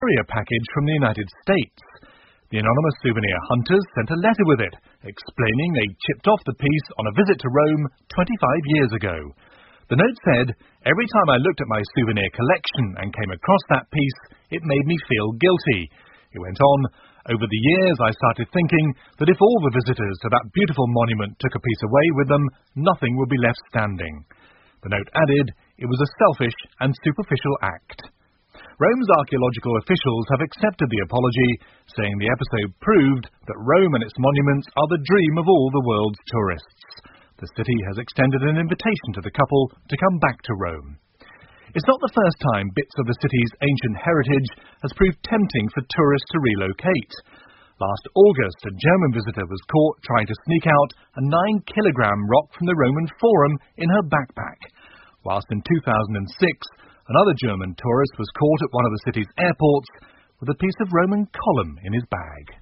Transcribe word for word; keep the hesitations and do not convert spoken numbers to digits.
courier package from the United States. The anonymous souvenir hunters sent a letter with it, explaining they chipped off the piece on a visit to Rome twenty-five years ago. The note said, "Every time I looked at my souvenir collection and came across that piece, it made me feel guilty." It went on, "Over the years I started thinking that if all the visitors to that beautiful monument took a piece away with them, nothing would be left standing." The note added, "It was a selfish and superficial act." Rome's archaeological officials have accepted the apology, saying the episode proved that Rome and its monuments are the dream of all the world's tourists. The city has extended an invitation to the couple to come back to Rome. It's not the first time bits of the city's ancient heritage has proved tempting for tourists to relocate. Last August, a German visitor was caught trying to sneak out a nine kilogram rock from the Roman Forum in her backpack, whilst in two thousand six, another German tourist was caught at one of the city's airports with a piece of Roman column in his bag.